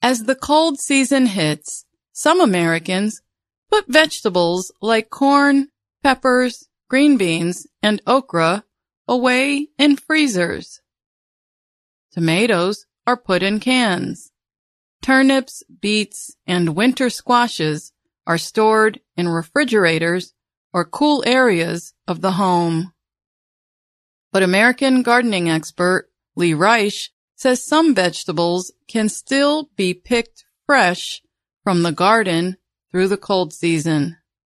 As the cold season hits, some Americans put vegetables like corn, peppers, green beans, and okra away in freezers. Tomatoes are put in cans. Turnips, beets, and winter squashes are stored in refrigerators or cool areas of the home. But American gardening expert Lee Reich says some vegetables can still be picked fresh from the garden through the cold season.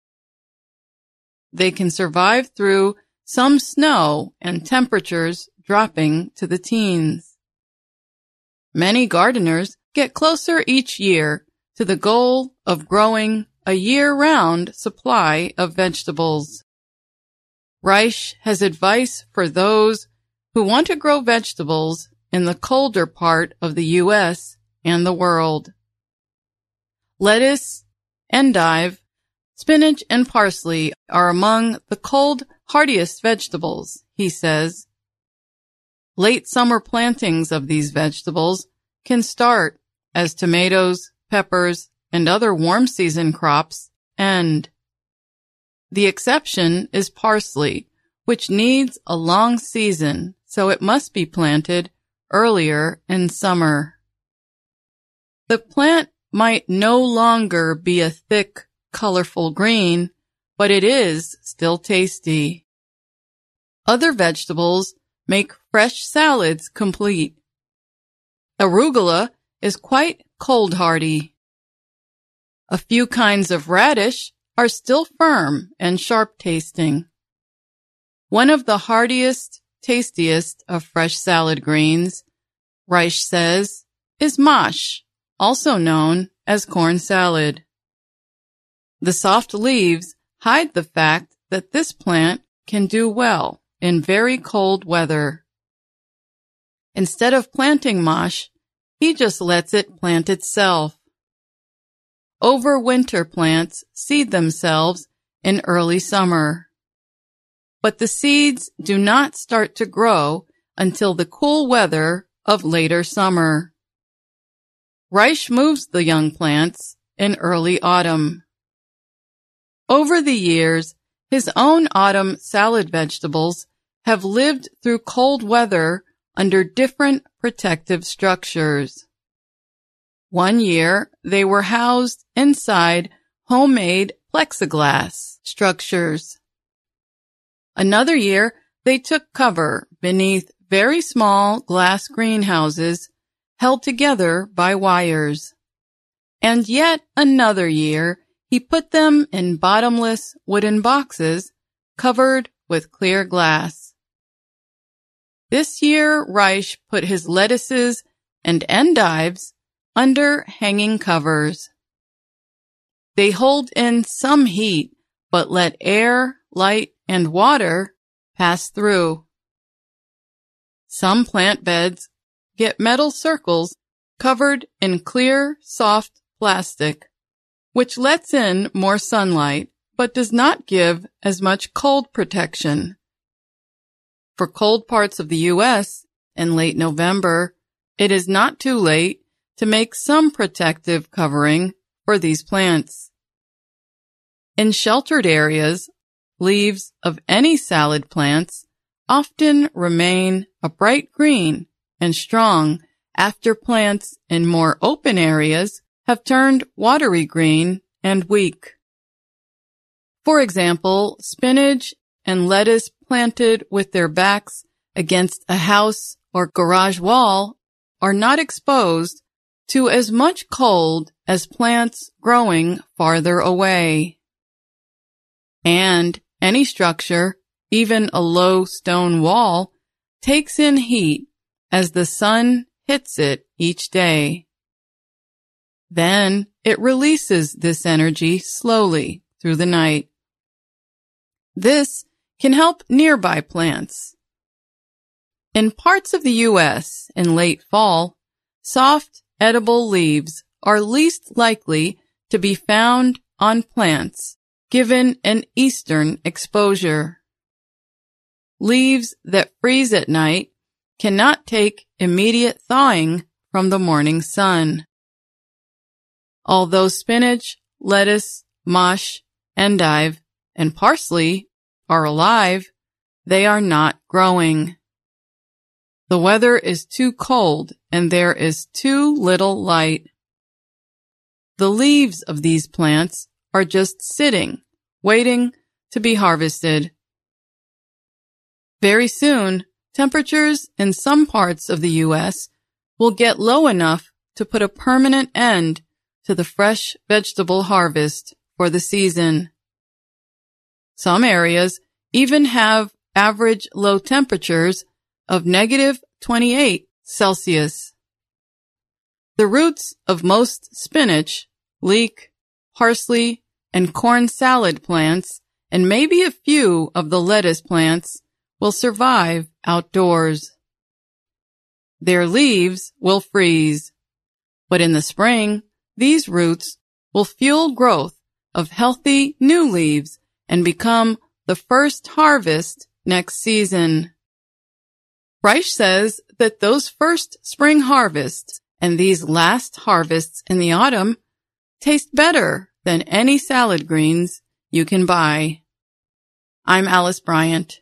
They can survive through some snow and temperatures dropping to the teens. Many gardeners get closer each year to the goal of growing a year-round supply of vegetables. Reich has advice for those who want to grow vegetables in the colder part of the U.S. and the world. Lettuce, endive, spinach, and parsley are among the cold hardiest vegetables, he says. Late summer plantings of these vegetables can start as tomatoes, peppers, and other warm season crops end. The exception is parsley, which needs a long season, so it must be planted earlier in summer. The plant might no longer be a thick, colorful green, but it is still tasty. Other vegetables make fresh salads complete. Arugula is quite cold hardy. A few kinds of radish are still firm and sharp tasting. One of the hardiest, tastiest of fresh salad greens, Reich says, is mâche, also known as corn salad. The soft leaves hide the fact that this plant can do well in very cold weather. Instead of planting mâche, he just lets it plant itself. Overwinter plants seed themselves in early summer. But the seeds do not start to grow until the cool weather of later summer. Reich moves the young plants in early autumn. Over the years, his own autumn salad vegetables have lived through cold weather under different protective structures. One year, they were housed inside homemade plexiglass structures. Another year, they took cover beneath very small glass greenhouses held together by wires. And yet another year, he put them in bottomless wooden boxes covered with clear glass. This year, Reich put his lettuces and endives under hanging covers. They hold in some heat, but let air, light, and water pass through. Some plant beds get metal circles covered in clear, soft plastic, which lets in more sunlight, but does not give as much cold protection. For cold parts of the U.S. in late November, it is not too late to make some protective covering for these plants. In sheltered areas, leaves of any salad plants often remain a bright green and strong after plants in more open areas have turned watery green and weak. For example, spinach and lettuce planted with their backs against a house or garage wall are not exposed to as much cold as plants growing farther away. And any structure, even a low stone wall, takes in heat as the sun hits it each day. Then it releases this energy slowly through the night. This can help nearby plants. In parts of the U.S. in late fall, soft, edible leaves are least likely to be found on plants given an eastern exposure. Leaves that freeze at night cannot take immediate thawing from the morning sun. Although spinach, lettuce, mâche, endive, and parsley are alive, they are not growing. The weather is too cold and there is too little light. The leaves of these plants are just sitting, waiting to be harvested. Very soon, temperatures in some parts of the U.S. will get low enough to put a permanent end to the fresh vegetable harvest for the season. Some areas even have average low temperatures of -28 Celsius. The roots of most spinach, leek, parsley, and corn salad plants, and maybe a few of the lettuce plants, will survive outdoors. Their leaves will freeze, but in the spring, these roots will fuel growth of healthy new leaves and become the first harvest next season. Reich says that those first spring harvests and these last harvests in the autumn taste better than any salad greens you can buy. I'm Alice Bryant.